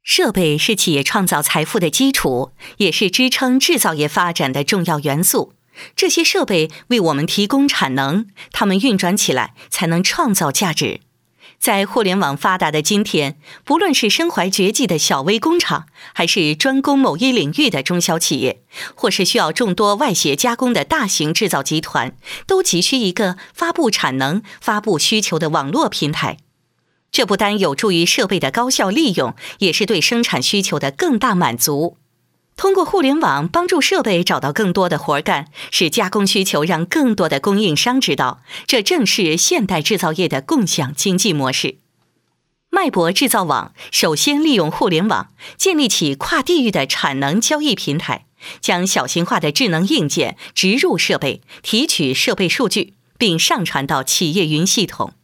设备是企业创造财富的基础，也是支撑制造业发展的重要元素。这些设备为我们提供产能，它们运转起来才能创造价值。在互联网发达的今天，不论是身怀绝技的小微工厂，还是专攻某一领域的中小企业，或是需要众多外协加工的大型制造集团，都急需一个发布产能、发布需求的网络平台。这不单有助于设备的高效利用，也是对生产需求的更大满足。通过互联网帮助设备找到更多的活干，使加工需求让更多的供应商知道，这正是现代制造业的共享经济模式。迈博制造网首先利用互联网建立起跨地域的产能交易平台，将小型化的智能硬件植入设备，提取设备数据，并上传到企业云系统。